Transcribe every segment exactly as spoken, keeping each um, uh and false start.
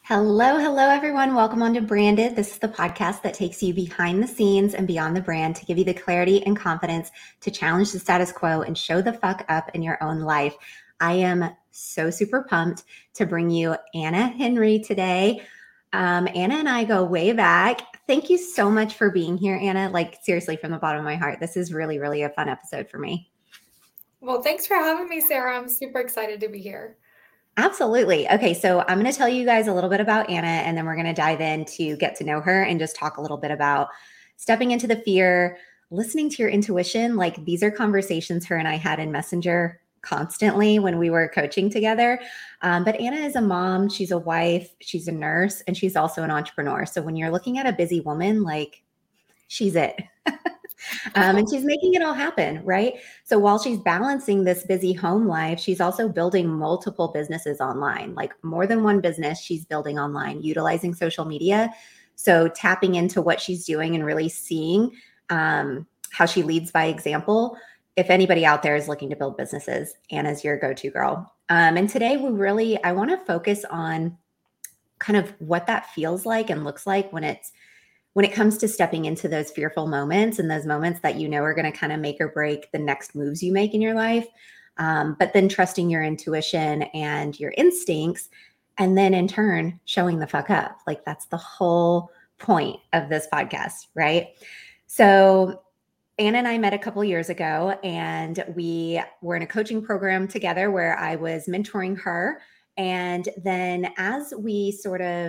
Hello, hello, everyone. Welcome on to Branded. This is the podcast that takes you behind the scenes and beyond the brand to give you the clarity and confidence to challenge the status quo and show the fuck up in your own life. I am so super pumped to bring you Anna Henry today. Um, Anna and I go way back. Thank you so much for being here, Anna. Like, seriously, from the bottom of my heart, this is really, really a fun episode for me. Well, thanks for having me, Sarah. I'm super excited to be here. Absolutely. Okay, so I'm going to tell you guys a little bit about Anna, and then we're going to dive in to get to know her and just talk a little bit about stepping into the fear, listening to your intuition. Like, these are conversations her and I had in Messenger constantly when we were coaching together. Um, but Anna is a mom, she's a wife, she's a nurse, and she's also an entrepreneur. So when you're looking at a busy woman, like, she's it. Um, and she's making it all happen, right? So while she's balancing this busy home life, she's also building multiple businesses online, like more than one business she's building online, utilizing social media. So tapping into what she's doing and really seeing um, how she leads by example. If anybody out there is looking to build businesses, Anna's your go-to girl. Um, and today we really, I want to focus on kind of what that feels like and looks like when it's when it comes to stepping into those fearful moments and those moments that you know are going to kind of make or break the next moves you make in your life, um, but then trusting your intuition and your instincts, and then in turn showing the fuck up. Like, that's the whole point of this podcast, right? So Anna and I met a couple years ago, and we were in a coaching program together where I was mentoring her. And then as we sort of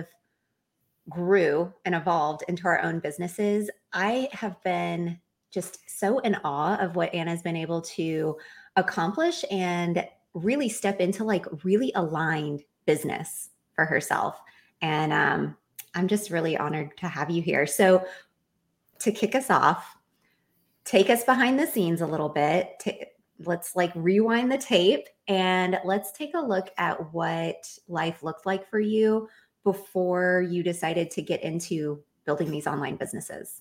grew and evolved into our own businesses, I have been just so in awe of what Anna's been able to accomplish and really step into, like, really aligned business for herself. And um, I'm just really honored to have you here. So to kick us off, take us behind the scenes a little bit. T- let's like rewind the tape and let's take a look at what life looked like for you before you decided to get into building these online businesses.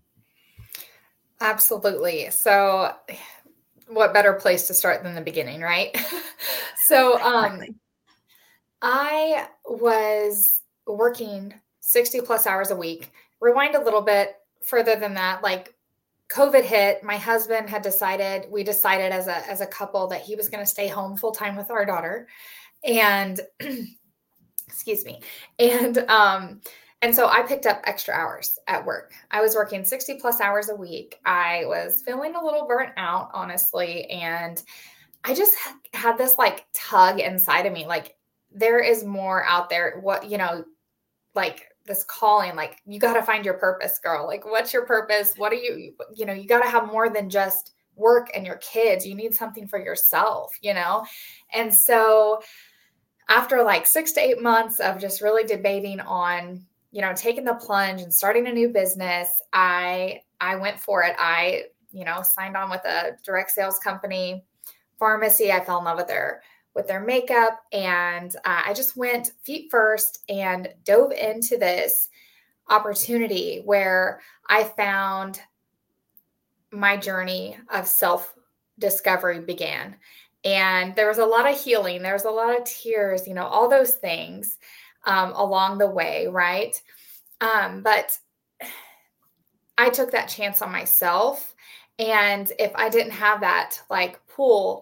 Absolutely. So what better place to start than the beginning, right? so um, Exactly. I was working sixty plus hours a week. Rewind a little bit further than that, like COVID hit. My husband had decided, we decided as a as a couple that he was going to stay home full time with our daughter. And excuse me. And um, and so I picked up extra hours at work. I was working sixty plus hours a week. I was feeling a little burnt out, honestly. And I just had this like tug inside of me. Like, there is more out there. What, you know, like this calling, like, you got to find your purpose, girl. Like, what's your purpose? What are you, you know, you got to have more than just work and your kids. You need something for yourself, you know? And so after like six to eight months of just really debating on, you know, taking the plunge and starting a new business, I, I went for it. I, you know, signed on with a direct sales company, pharmacy. I fell in love with their, with their makeup. And uh, I just went feet first and dove into this opportunity where I found my journey of self-discovery began. And there was a lot of healing. There was a lot of tears, you know, all those things um, along the way, right? Um, but I took that chance on myself. And if I didn't have that like pull,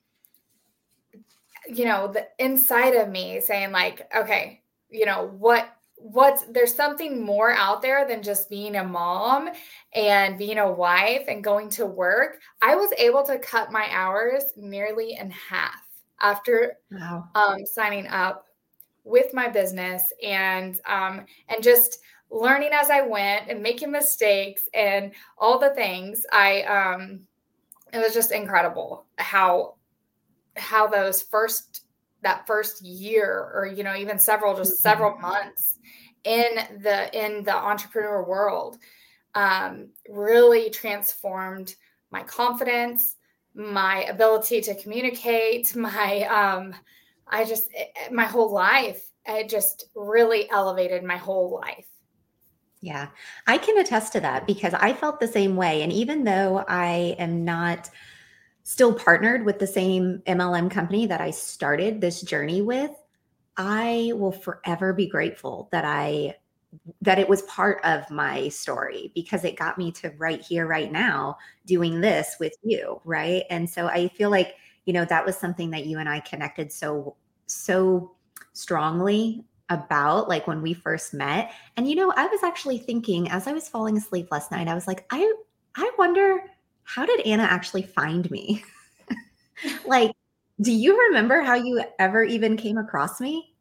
you know, the inside of me saying like, okay, you know, what, what's, there's something more out there than just being a mom and being a wife and going to work. I was able to cut my hours nearly in half after Wow. um, signing up with my business and, um, and just learning as I went and making mistakes and all the things. I, um, it was just incredible how, how those first, that first year or, you know, even several, just several months in the, in the entrepreneur world, um, really transformed my confidence, my ability to communicate, my, um, I just, my whole life, it just really elevated my whole life. Yeah, I can attest to that because I felt the same way. And even though I am not still partnered with the same M L M company that I started this journey with, I will forever be grateful that I that it was part of my story because it got me to right here, right now, doing this with you, right? And so I feel like, you know, that was something that you and I connected so, so strongly about, like when we first met. And you know, I was actually thinking as I was falling asleep last night, I was like, I I wonder, how did Anna actually find me? Like, do you remember how you ever even came across me?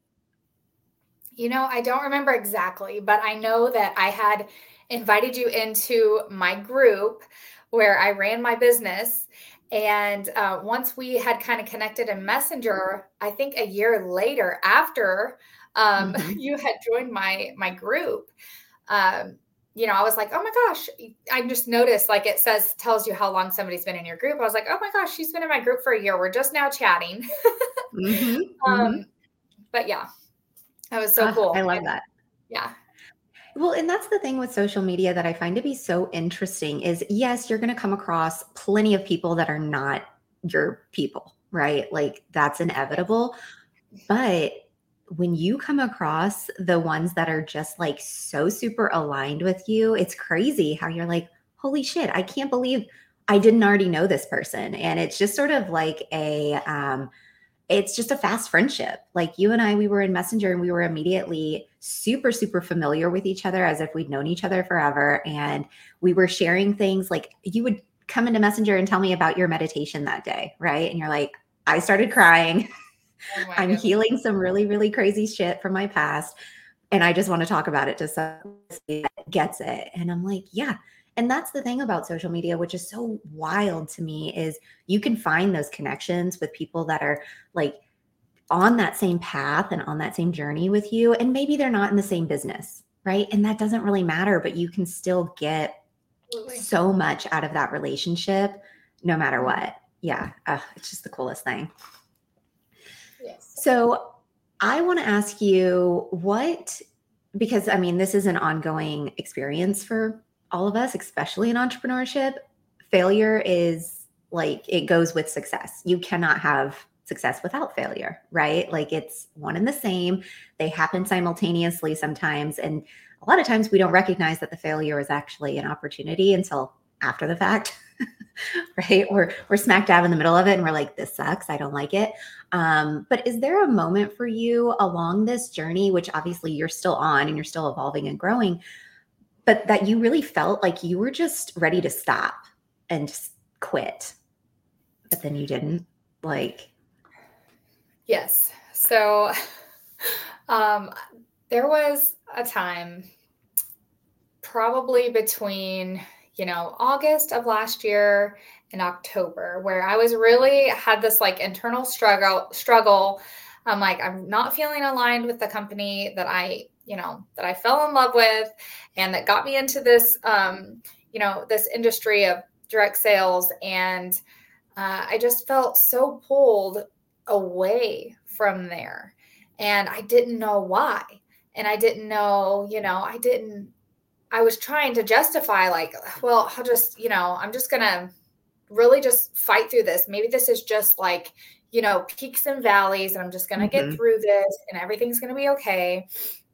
You know, I don't remember exactly, but I know that I had invited you into my group where I ran my business. And uh, once we had kind of connected in Messenger, I think a year later, after um, Mhm. you had joined my my group, um, you know, I was like, oh my gosh, I just noticed like it says tells you how long somebody's been in your group. I was like, oh my gosh, she's been in my group for a year. We're just now chatting. Mhm. Mhm. um, but yeah, that was so Ah, I cool. love And that. yeah. Well, and that's the thing with social media that I find to be so interesting is yes, you're going to come across plenty of people that are not your people, right? Like that's inevitable. But when you come across the ones that are just like so super aligned with you, it's crazy how you're like, holy shit, I can't believe I didn't already know this person. And it's just sort of like a, um, it's just a fast friendship. Like you and I, we were in Messenger and we were immediately super, super familiar with each other as if we'd known each other forever. And we were sharing things like you would come into Messenger and tell me about your meditation that day, right? And you're like, I started crying. Oh my I'm goodness. healing some really, really crazy shit from my past. And I just want to talk about it to somebody that gets it. And I'm like, yeah. And that's the thing about social media, which is so wild to me, is you can find those connections with people that are like on that same path and on that same journey with you. And maybe they're not in the same business, right? And that doesn't really matter, but you can still get Absolutely. so much out of that relationship no matter Mhm. what. Yeah. Uh, it's just the coolest thing. Yes. So I want to ask you what, because I mean, this is an ongoing experience for all of us, especially in entrepreneurship. Failure is like it goes with success. You cannot have success without failure, right? Like it's one and the same. They happen simultaneously sometimes. And a lot of times we don't recognize that the failure is actually an opportunity until after the fact. Right? We're we're smack dab in the middle of it and we're like, this sucks. I don't like it. Um, but is there a moment for you along this journey, which obviously you're still on and you're still evolving and growing, but that you really felt like you were just ready to stop and just quit, but then you didn't? Like, Yes. So um there was a time probably between, you know, August of last year and October where I was really had this like internal struggle struggle. I'm like, I'm not feeling aligned with the company that I, you know, that I fell in love with and that got me into this um, you know, this industry of direct sales. And uh, I just felt so pulled away from there. And I didn't know why. And I didn't know, you know, I didn't I was trying to justify, like, well, I'll just, you know, I'm just going to really just fight through this. Maybe this is just like, you know, peaks and valleys, and I'm just going to get mhm, through this and everything's going to be okay.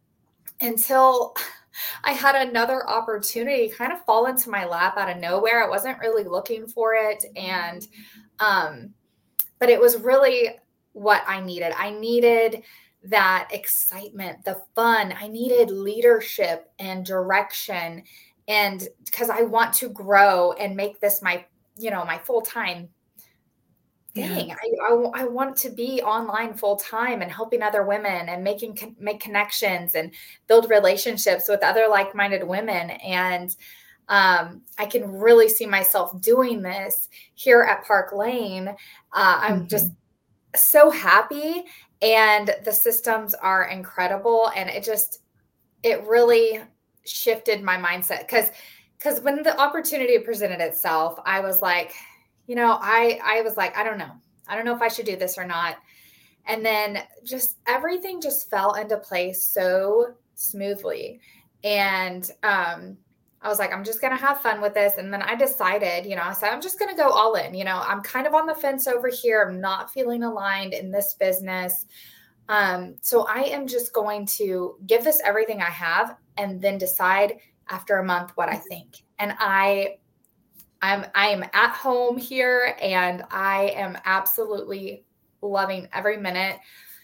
Until I had another opportunity kind of fall into my lap out of nowhere. I wasn't really looking for it. And, um, but it was really what I needed. I needed that excitement, the fun. I needed leadership and direction. And because I want to grow and make this my, you know, my full time yeah, thing. I, I, I want to be online full time and helping other women and making, make connections and build relationships with other like-minded women. And um, I can really see myself doing this here at Park Lane. Uh, I'm just mhm, so happy, and the systems are incredible, and it just it really shifted my mindset because because when the opportunity presented itself, I was like, you know, I I was like, I don't know. I don't know if I should do this or not. And then just everything just fell into place so smoothly. And um I was like, I'm just going to have fun with this. And then I decided, you know, I said, I'm just going to go all in. You know, I'm kind of on the fence over here. I'm not feeling aligned in this business. Um, so I am just going to give this everything I have and then decide after a month what I think. And I I'm I am at home here and I am absolutely loving every minute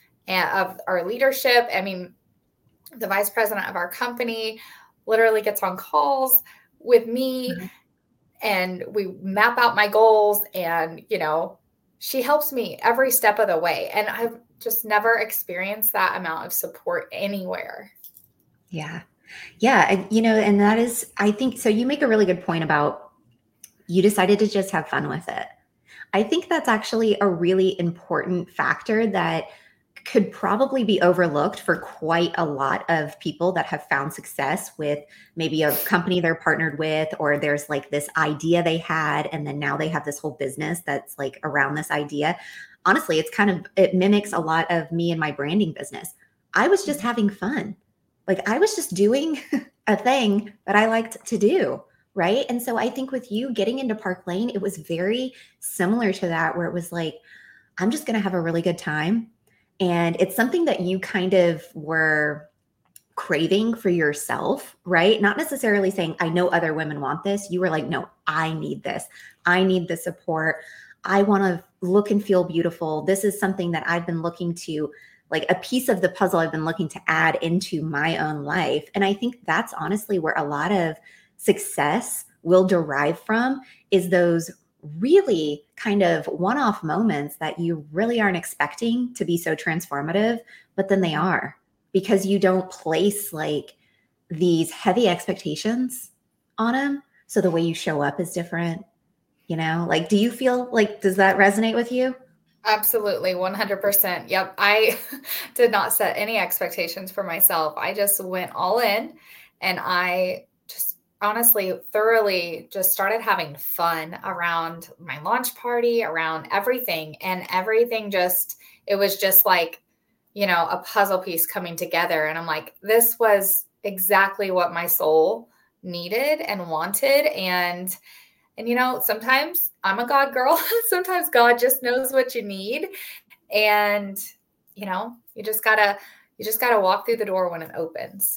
of our leadership. I mean, the vice president of our company literally gets on calls with me Mhm. and we map out my goals, and, you know, she helps me every step of the way. And I've just never experienced that amount of support anywhere. Yeah. Yeah. And, you know, and that is, I think, so you make a really good point about you decided to just have fun with it. I think that's actually a really important factor that could probably be overlooked for quite a lot of people that have found success with maybe a company they're partnered with, or there's like this idea they had, and then now they have this whole business that's like around this idea. Honestly, it's kind of, it mimics a lot of me and my branding business. I was just having fun. Like I was just doing a thing that I liked to do. Right. And so I think with you getting into Park Lane, it was very similar to that, where it was like, I'm just going to have a really good time. And it's something that you kind of were craving for yourself, right? Not necessarily saying, I know other women want this. You were like, no, I need this. I need the support. I want to look and feel beautiful. This is something that I've been looking to, like a piece of the puzzle I've been looking to add into my own life. And I think that's honestly where a lot of success will derive from, is those really kind of one-off moments that you really aren't expecting to be so transformative, but then they are, because you don't place like these heavy expectations on them. So the way you show up is different, you know? Like, do you feel like, does that resonate with you? Absolutely, one hundred percent. Yep. I did not set any expectations for myself. I just went all in, and I just honestly thoroughly just started having fun around my launch party, around everything. And everything just, it was just like, you know, a puzzle piece coming together. And I'm like, this was exactly what my soul needed and wanted. And and, you know, sometimes I'm a God girl. Sometimes God just knows what you need. And, you know, you just gotta, you just gotta walk through the door when it opens.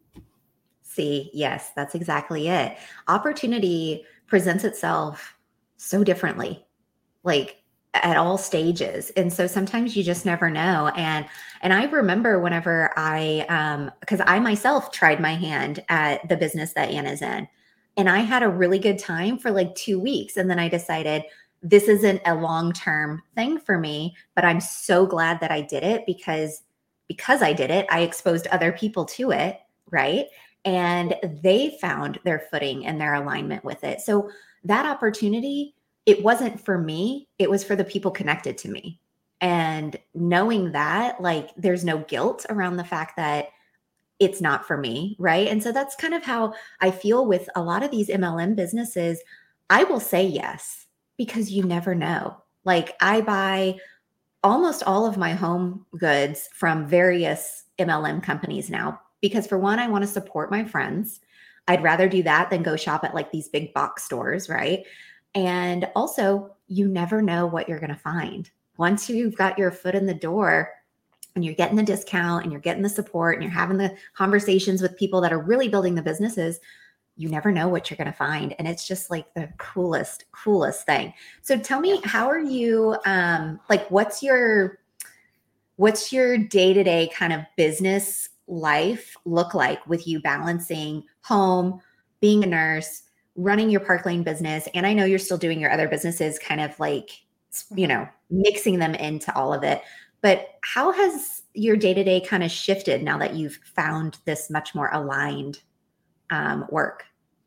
See, yes, that's exactly it. Opportunity presents itself so differently, like at all stages. And so sometimes you just never know. And and I remember whenever I um because I myself tried my hand at the business that Anna's in. And I had a really good time for like two weeks. And then I decided this isn't a long-term thing for me, but I'm so glad that I did it, because because I did it, I exposed other people to it, right? And they found their footing and their alignment with it. So that opportunity, it wasn't for me, it was for the people connected to me. And knowing that, like, there's no guilt around the fact that it's not for me, right? And so that's kind of how I feel with a lot of these M L M businesses. I will say yes, because you never know. Like, I buy almost all of my home goods from various M L M companies now, because for one, I want to support my friends. I'd rather do that than go shop at like these big box stores, right? And also, you never know what you're going to find. Once you've got your foot in the door and you're getting the discount and you're getting the support and you're having the conversations with people that are really building the businesses, you never know what you're going to find. And it's just like the coolest, coolest thing. So tell me, how are you, um, like, what's your, what's your day-to-day kind of business life look like with you balancing home, being a nurse, running your Park Lane business? And I know you're still doing your other businesses, kind of like, you know, mixing them into all of it. But how has your day-to-day kind of shifted now that you've found this much more aligned um, work?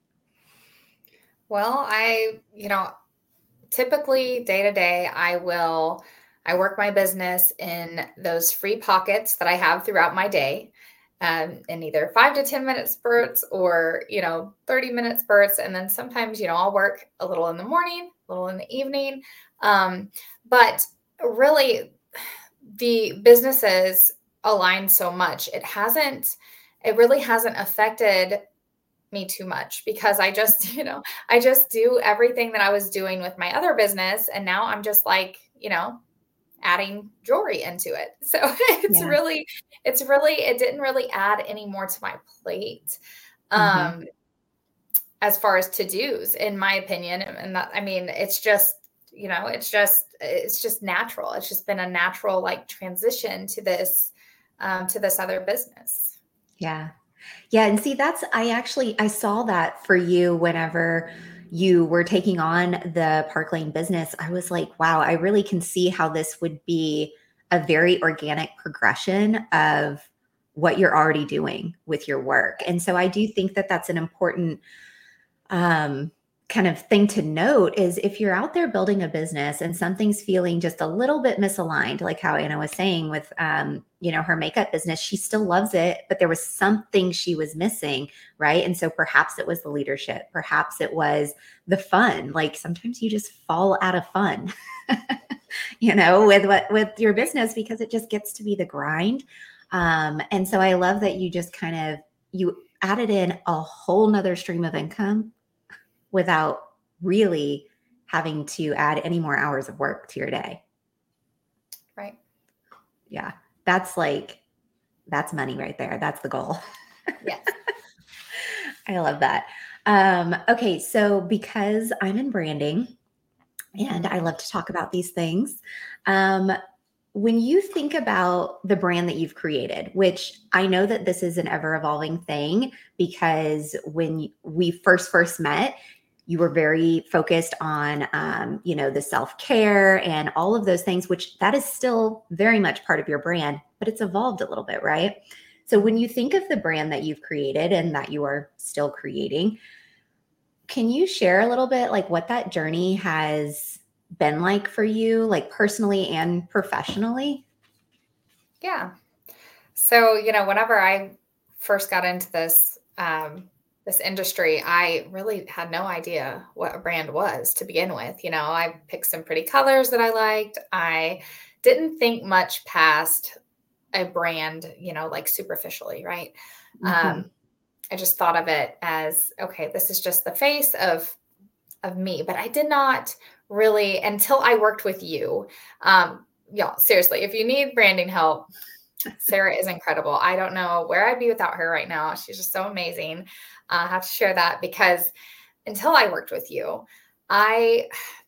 Well, I, you know, typically day to day, I will, I work my business in those free pockets that I have throughout my day, um, in either five to ten minute spurts or, you know, thirty minute spurts. And then sometimes, you know, I'll work a little in the morning, a little in the evening. Um, but really, the businesses align so much. It hasn't, it really hasn't affected me too much, because I just, you know, I just do everything that I was doing with my other business. And now I'm just like, you know, adding jewelry into it. So it's Yeah. really, it's really, it didn't really add any more to my plate. Mhm. Um, as far as to-dos, in my opinion. And that, I mean, it's just, you know, it's just, it's just natural. It's just been a natural like transition to this, um, to this other business. Yeah. Yeah, and see, that's I actually I saw that for you whenever you were taking on the Park Lane business. I was like, wow, I really can see how this would be a very organic progression of what you're already doing with your work. And so I do think that that's an important um, kind of thing to note is if you're out there building a business and something's feeling just a little bit misaligned, like how Anna was saying with, um, you know, her makeup business, she still loves it, but there was something she was missing, right? And so perhaps it was the leadership, perhaps it was the fun. Like sometimes you just fall out of fun, you know, with what with your business because it just gets to be the grind. Um, and so I love that you just kind of you added in a whole nother stream of income without really having to add any more hours of work to your day. Right. Yeah. That's like, that's money right there. That's the goal. Yes. I love that. Um, okay. So because I'm in branding and I love to talk about these things, um, when you think about the brand that you've created, which I know that this is an ever evolving thing because when we first first met, you were very focused on, um, you know, the self-care and all of those things, which that is still very much part of your brand, but it's evolved a little bit, right? So when you think of the brand that you've created and that you are still creating, can you share a little bit like what that journey has been like for you, like personally and professionally? Yeah. So, you know, whenever I first got into this, um, this industry, I really had no idea what a brand was to begin with. You know, I picked some pretty colors that I liked. I didn't think much past a brand, you know, like superficially, right? Mm-hmm. Um, I just thought of it as, okay, this is just the face of of me, but I did not really until I worked with you. Um, y'all, seriously, if you need branding help, Sarah is incredible. I don't know where I'd be without her right now. She's just so amazing. Uh, I have to share that because until I worked with you, I,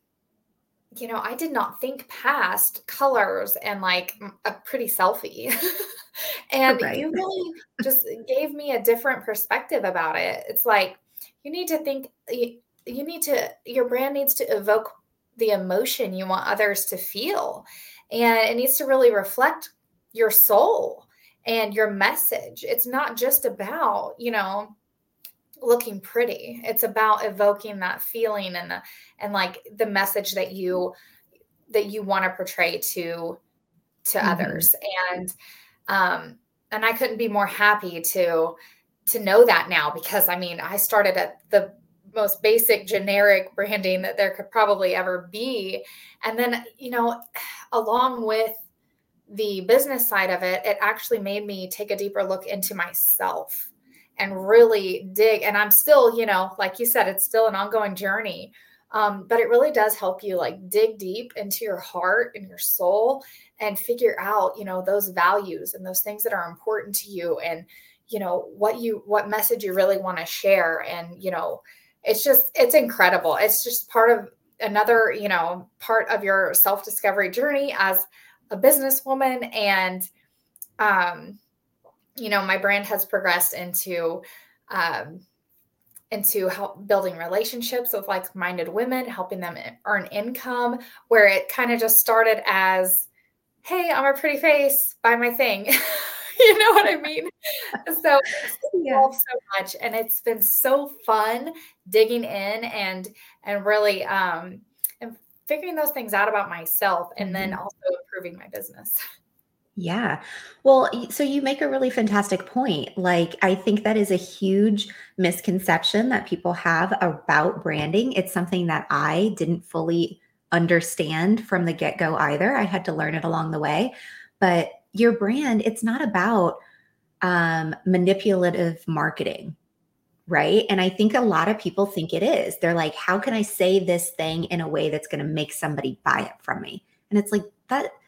you know, I did not think past colors and like a pretty selfie. And Right. you really just gave me a different perspective about it. It's like, you need to think, you, you need to, your brand needs to evoke the emotion you want others to feel. And it needs to really reflect your soul and your message. It's not just about, you know, looking pretty. It's about evoking that feeling and the, and like the message that you, that you want to portray to, to Mm-hmm. others. And, um, and I couldn't be more happy to, to know that now, because I mean, I started at the most basic generic branding that there could probably ever be. And then, you know, along with the business side of it, it actually made me take a deeper look into myself and really dig. And I'm still, you know, like you said, it's still an ongoing journey. Um, but it really does help you like dig deep into your heart and your soul and figure out, you know, those values and those things that are important to you and, you know, what you, what message you really want to share. And, you know, it's just, it's incredible. It's just part of another, you know, part of your self-discovery journey as a businesswoman. And, um, you know, my brand has progressed into, um, into help building relationships with like-minded women, helping them earn income, where it kind of just started as, hey, I'm a pretty face, buy my thing. You know what I mean? So it's Yeah. evolved so much, and it's been so fun digging in and, and really, um, and figuring those things out about myself, and then Mm-hmm. also improving my business. Yeah. Well, y- so you make a really fantastic point. Like, I think that is a huge misconception that people have about branding. It's something that I didn't fully understand from the get go either. I had to learn it along the way. But your brand, it's not about um, manipulative marketing, right? And I think a lot of people think it is. They're like, how can I say this thing in a way that's going to make somebody buy it from me? And it's like, that.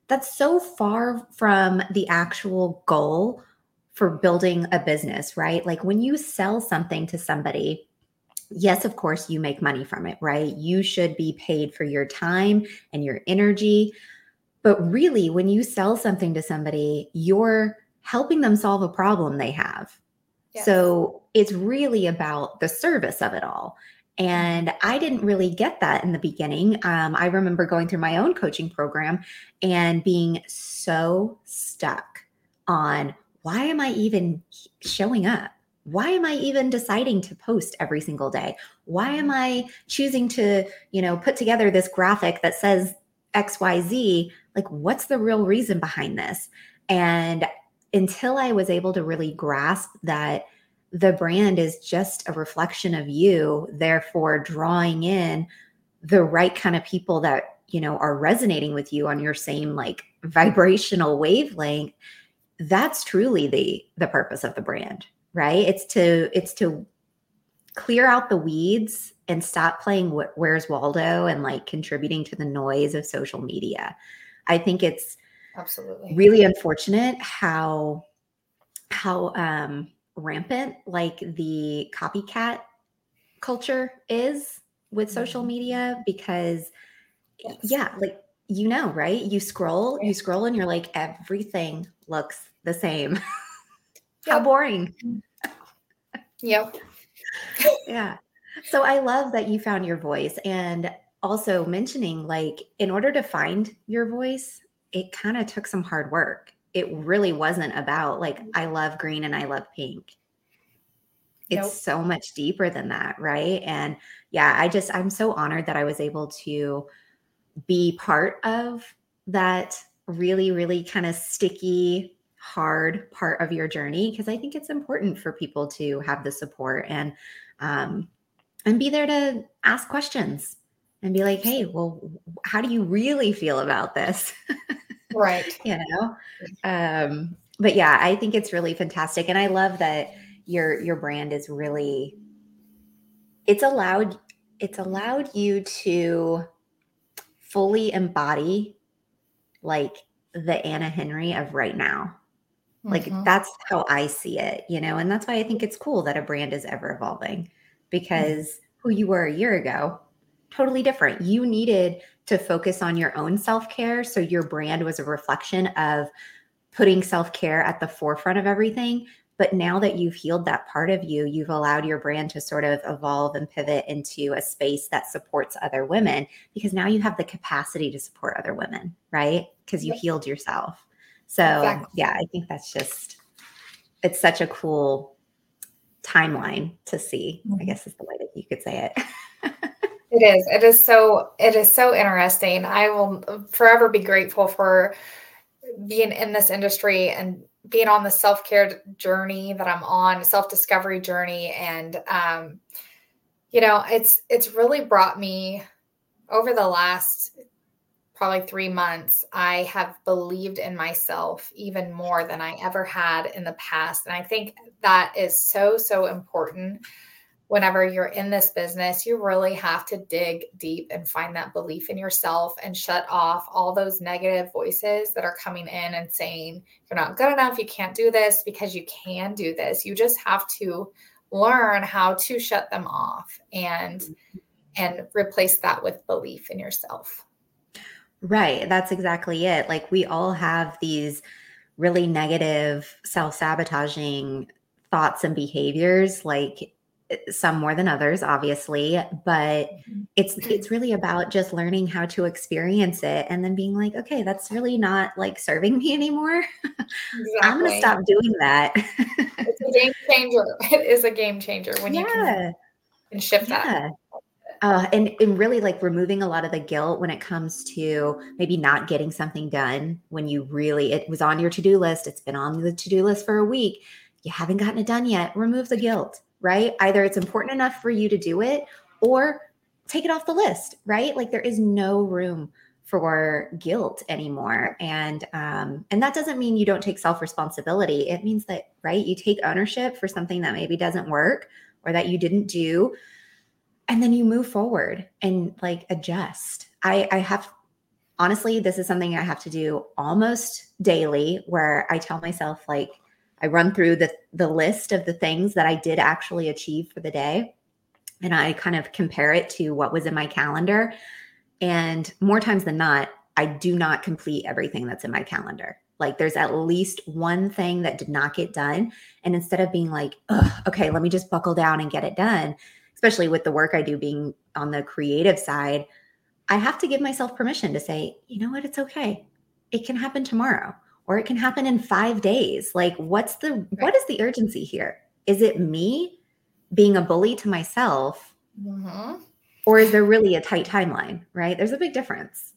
that's so far from the actual goal for building a business, right? Like when you sell something to somebody, yes, of course, you make money from it, right? You should be paid for your time and your energy. But really, when you sell something to somebody, you're helping them solve a problem they have. Yes. So it's really about the service of it all. And I didn't really get that in the beginning. Um, I remember going through my own coaching program and being so stuck on, why am I even showing up? Why am I even deciding to post every single day? Why am I choosing to, you know, put together this graphic that says X Y Z? Like, what's the real reason behind this? And until I was able to really grasp that the brand is just a reflection of you, therefore drawing in the right kind of people that, you know, are resonating with you on your same like vibrational wavelength, that's truly the the purpose of the brand, right? It's to it's to clear out the weeds and stop playing wh- Where's Waldo and like contributing to the noise of social media. I think it's Absolutely really unfortunate how how um rampant like the copycat culture is with social media, because yes. yeah, like, you know, right? You scroll, you scroll and you're like, everything looks the same. How Yep. boring. Yep. Yeah. So I love that you found your voice, and also mentioning like, in order to find your voice, it kind of took some hard work. It really wasn't about like, I love green and I love pink. It's Nope. so much deeper than that, right? And yeah, I just, I'm so honored that I was able to be part of that really, really kind of sticky, hard part of your journey, because I think it's important for people to have the support and um, and be there to ask questions and be like, hey, well, how do you really feel about this? Right. You know? Um, but yeah, I think it's really fantastic. And I love that your your brand is really, it's allowed it's allowed you to fully embody like the Anna Henry of right now. Like Mm-hmm. that's how I see it, you know, and that's why I think it's cool that a brand is ever evolving, because mm-hmm. who you were a year ago, totally different. You needed to focus on your own self-care. So your brand was a reflection of putting self-care at the forefront of everything. But now that you've healed that part of you, you've allowed your brand to sort of evolve and pivot into a space that supports other women, because now you have the capacity to support other women, right? Because you healed yourself. So exactly. Yeah, I think that's just, it's such a cool timeline to see, mm-hmm. I guess is the way that you could say it. It is. It is so, it is so interesting. I will forever be grateful for being in this industry and being on the self-care journey that I'm on, self-discovery journey. And, um, you know, it's, it's really brought me over the last probably three months, I have believed in myself even more than I ever had in the past. And I think that is so, so important. Whenever you're in this business, you really have to dig deep and find that belief in yourself and shut off all those negative voices that are coming in and saying, you're not good enough, you can't do this, because you can do this. You just have to learn how to shut them off and, and replace that with belief in yourself. Right. That's exactly it. Like we all have these really negative, self-sabotaging thoughts and behaviors, like some more than others, obviously, but it's it's really about just learning how to experience it and then being like, okay, that's really not like serving me anymore. Exactly. I'm going to stop doing that. It's a game changer. It is a game changer when yeah. you can, can shift yeah. that. Uh, and, and really like removing a lot of the guilt when it comes to maybe not getting something done when you really, it was on your to-do list. It's been on the to-do list for a week. You haven't gotten it done yet. Remove the guilt, right? Either it's important enough for you to do it or take it off the list, right? Like there is no room for guilt anymore. And, um, and that doesn't mean you don't take self-responsibility. It means that, right, you take ownership for something that maybe doesn't work or that you didn't do. And then you move forward and like adjust. I, I have honestly, this is something I have to do almost daily, where I tell myself, like, I run through the, the list of the things that I did actually achieve for the day. And I kind of compare it to what was in my calendar. And more times than not, I do not complete everything that's in my calendar. Like, there's at least one thing that did not get done. And instead of being like, okay, let me just buckle down and get it done, especially with the work I do being on the creative side, I have to give myself permission to say, you know what, it's okay. It can happen tomorrow, or it can happen in five days. Like, what's the, right. what is the urgency here? Is it me being a bully to myself? Mm-hmm. Or is there really a tight timeline, right? There's a big difference.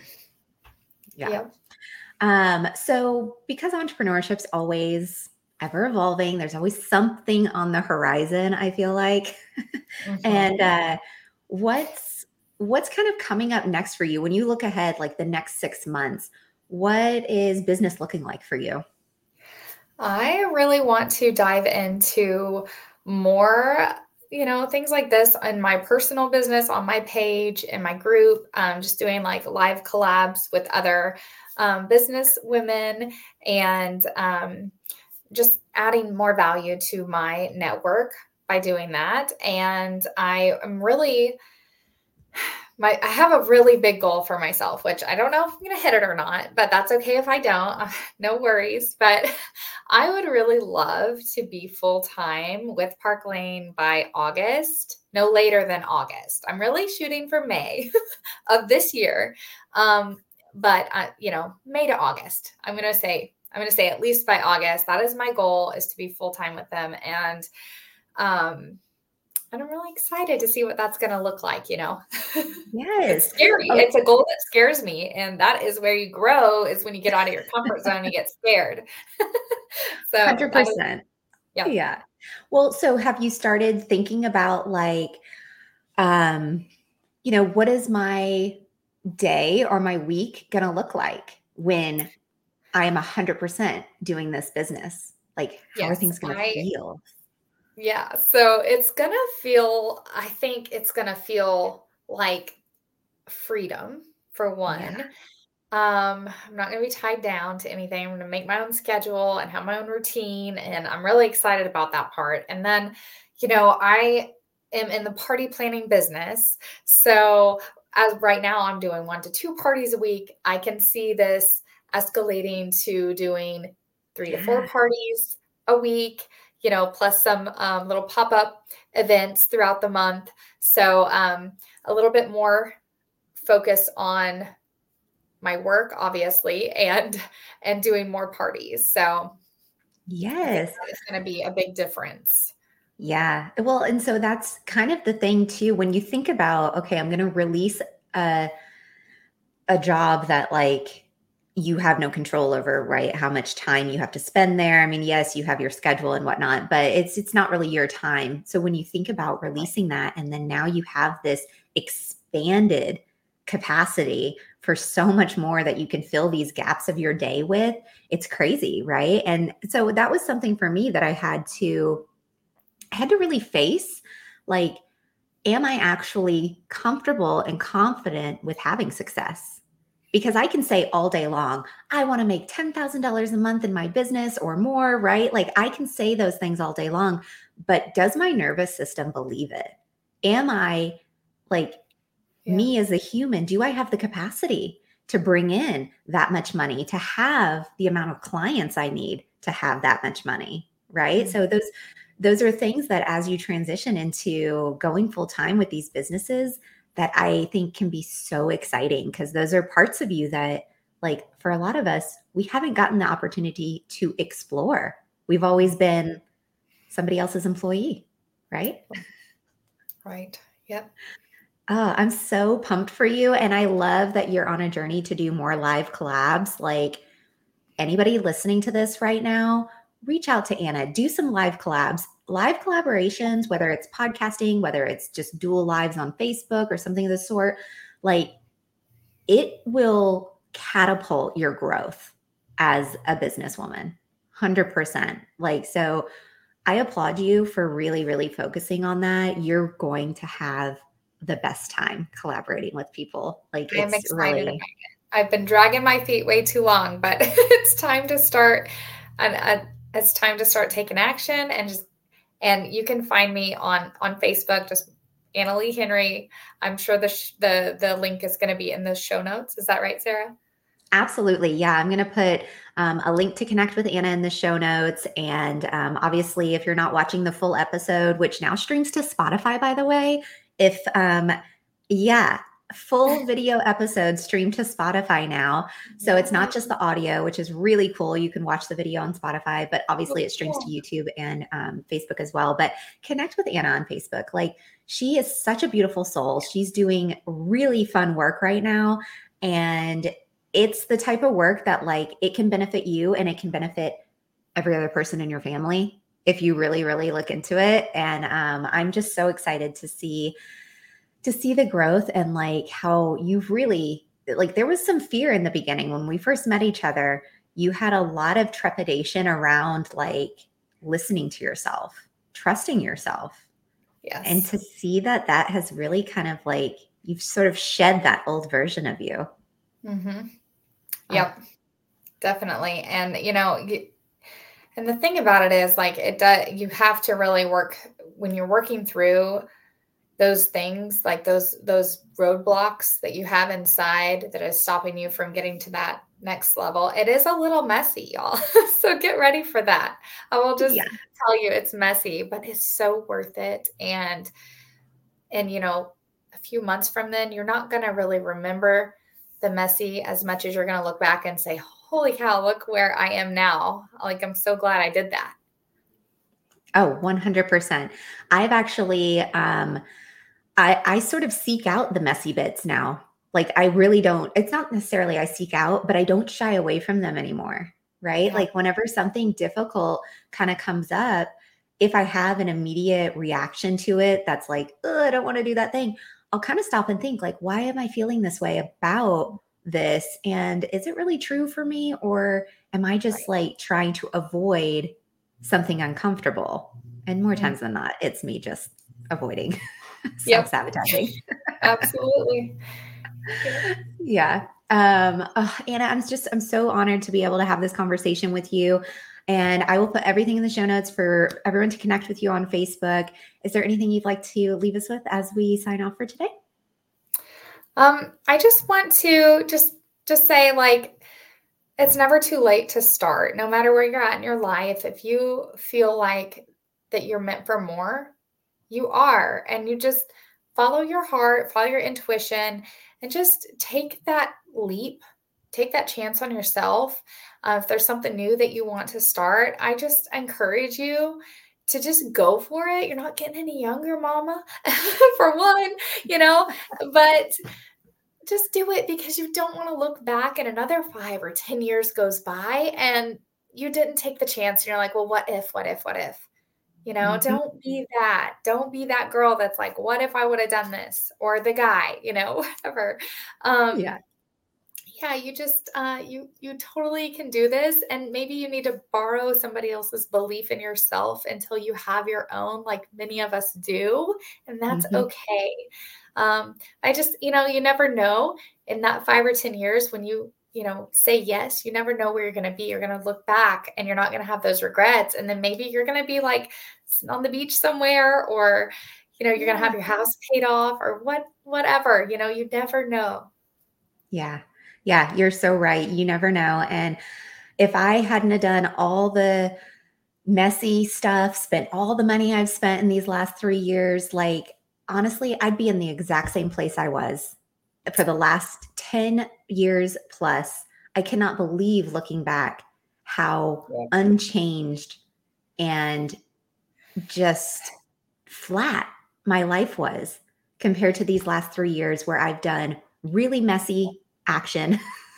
Yeah. yeah. Um, so because entrepreneurship's always ever evolving, there's always something on the horizon, I feel like. Mm-hmm. And uh, what's, what's kind of coming up next for you when you look ahead, like the next six months? What is business looking like for you? I really want to dive into more, you know, things like this in my personal business, on my page, in my group, um, just doing like live collabs with other um, business women, and um, just adding more value to my network by doing that. And I am really, my, I have a really big goal for myself, which I don't know if I'm going to hit it or not, but that's okay if I don't. No worries. But I would really love to be full-time with Park Lane by August, no later than August. I'm really shooting for May of this year. Um, but, uh, you know, May to August, I'm going to say, I'm going to say at least by August. That is my goal, is to be full-time with them. And, um, and I'm really excited to see what that's going to look like, you know? Yes. It's scary. Oh. It's a goal that scares me. And that is where you grow, is when you get out of your comfort zone and you get scared. So one hundred percent. Was, yeah. Yeah. Well, so have you started thinking about, like, um, you know, what is my day or my week going to look like when I am one hundred percent doing this business? Like, how yes, are things going to feel? Yeah. So it's going to feel, I think it's going to feel like freedom, for one. Yeah. Um, I'm not going to be tied down to anything. I'm going to make my own schedule and have my own routine. And I'm really excited about that part. And then, you know, I am in the party planning business. So as right now I'm doing one to two parties a week, I can see this escalating to doing three yeah. to four parties a week, you know, plus some um, little pop-up events throughout the month. So um, a little bit more focus on my work, obviously, and and doing more parties. So yes, it's going to be a big difference. Yeah. Well, and so that's kind of the thing too, when you think about, okay, I'm going to release a, a job that, like, you have no control over, right? How much time you have to spend there. I mean, yes, you have your schedule and whatnot, but it's, it's not really your time. So when you think about releasing that, and then now you have this expanded capacity for so much more that you can fill these gaps of your day with, it's crazy, right? And so that was something for me that I had to I had to really face, like, am I actually comfortable and confident with having success? Because I can say all day long, I want to make ten thousand dollars a month in my business or more, right? Like, I can say those things all day long, but does my nervous system believe it? Am I, like, yeah. me as a human, do I have the capacity to bring in that much money, to have the amount of clients I need to have that much money, right? Mm-hmm. So those Those are things that, as you transition into going full time with these businesses, that I think can be so exciting, because those are parts of you that, like, for a lot of us, we haven't gotten the opportunity to explore. We've always been somebody else's employee, right? Right. Yep. Oh, I'm so pumped for you. And I love that you're on a journey to do more live collabs. Like, anybody listening to this right now, reach out to Anna, do some live collabs, live collaborations, whether it's podcasting, whether it's just dual lives on Facebook or something of the sort. Like, it will catapult your growth as a businesswoman, one hundred percent. Like, so I applaud you for really, really focusing on that. You're going to have the best time collaborating with people. Like, I'm it's excited really, about it. I've been dragging my feet way too long, but it's time to start and uh, it's time to start taking action and just and you can find me on on Facebook, just Anna Lee Henry. I'm sure the sh- the the link is going to be in the show notes. Is that right, Sarah? Absolutely. Yeah. I'm going to put um, a link to connect with Anna in the show notes. And um, obviously, if you're not watching the full episode, which now streams to Spotify, by the way, if, um, yeah, full video episodes stream to Spotify now. So it's not just the audio, which is really cool. You can watch the video on Spotify, but obviously it streams to YouTube and um, Facebook as well. But connect with Anna on Facebook. Like, she is such a beautiful soul. She's doing really fun work right now. And it's the type of work that like it can benefit you and it can benefit every other person in your family if you really, really look into it. And um, I'm just so excited to see to see the growth and like how you've really like there was some fear in the beginning when we first met each other. You had a lot of trepidation around like listening to yourself, trusting yourself. Yes. And to see that that has really kind of like you've sort of shed that old version of you. Mm-hmm. Yep, oh. Definitely. And, you know, you, and the thing about it is like, it does, you have to really work when you're working through those things, like those, those roadblocks that you have inside that is stopping you from getting to that next level. It is a little messy, y'all. So get ready for that. I will just yeah. tell you it's messy, but it's so worth it. And, and, you know, a few months from then, you're not going to really remember the messy as much as you're going to look back and say, holy cow, look where I am now. Like, I'm so glad I did that. Oh, one hundred percent. I've actually, um, I, I sort of seek out the messy bits now. Like, I really don't, it's not necessarily I seek out, but I don't shy away from them anymore. Right. Yeah. Like whenever something difficult kind of comes up, if I have an immediate reaction to it, that's like, oh, I don't want to do that thing. I'll kind of stop and think like, why am I feeling this way about this? And is it really true for me? Or am I just right. like trying to avoid something uncomfortable? And more times than not, it's me just avoiding yep. self-sabotaging. Absolutely. Yeah. Um, oh, Anna, I'm just, I'm so honored to be able to have this conversation with you. And I will put everything in the show notes for everyone to connect with you on Facebook. Is there anything you'd like to leave us with as we sign off for today? Um, I just want to just, just say like, it's never too late to start, no matter where you're at in your life. If you feel like that you're meant for more, you are, and you just follow your heart, follow your intuition, and just take that leap, take that chance on yourself. Uh, if there's something new that you want to start, I just encourage you to just go for it. You're not getting any younger, mama, for one, you know, but just do it because you don't want to look back and another five or ten years goes by and you didn't take the chance. And you're like, well, what if, what if, what if, you know, mm-hmm. don't be that, don't be that girl that's like, what if I would have done this, or the guy, you know, whatever. Um, yeah. Yeah, you just, uh, you, you totally can do this. And maybe you need to borrow somebody else's belief in yourself until you have your own, like many of us do. And that's mm-hmm. okay. Um, I just, you know, you never know in that five or ten years when you, you know, say yes, you never know where you're going to be. You're going to look back and you're not going to have those regrets. And then maybe you're going to be like on the beach somewhere, or, you know, you're going to have your house paid off, or what, whatever, you know, you never know. Yeah. Yeah, you're so right. You never know. And if I hadn't have done all the messy stuff, spent all the money I've spent in these last three years, like, honestly, I'd be in the exact same place I was for the last ten years plus. I cannot believe, looking back, how yeah. unchanged and just flat my life was compared to these last three years where I've done really messy action.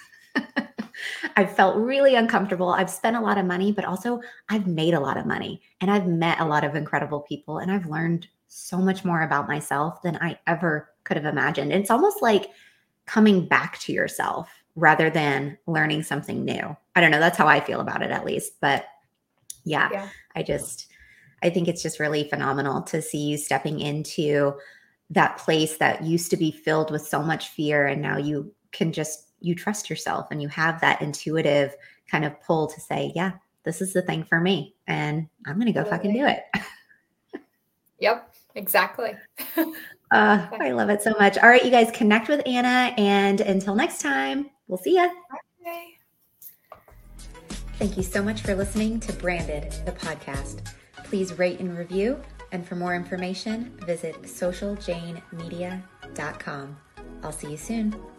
I've felt really uncomfortable. I've spent a lot of money, but also I've made a lot of money, and I've met a lot of incredible people, and I've learned so much more about myself than I ever could have imagined. It's almost like coming back to yourself rather than learning something new. I don't know. That's how I feel about it, at least. But yeah, yeah. I just, I think it's just really phenomenal to see you stepping into that place that used to be filled with so much fear. And now you can just you trust yourself and you have that intuitive kind of pull to say, yeah, this is the thing for me. And I'm going to go Absolutely. fucking do it. Yep, exactly. uh, I love it so much. All right, you guys, connect with Anna. And until next time, we'll see ya. Bye. Thank you so much for listening to Branded, the podcast. Please rate and review. And for more information, visit social jane media dot com. I'll see you soon.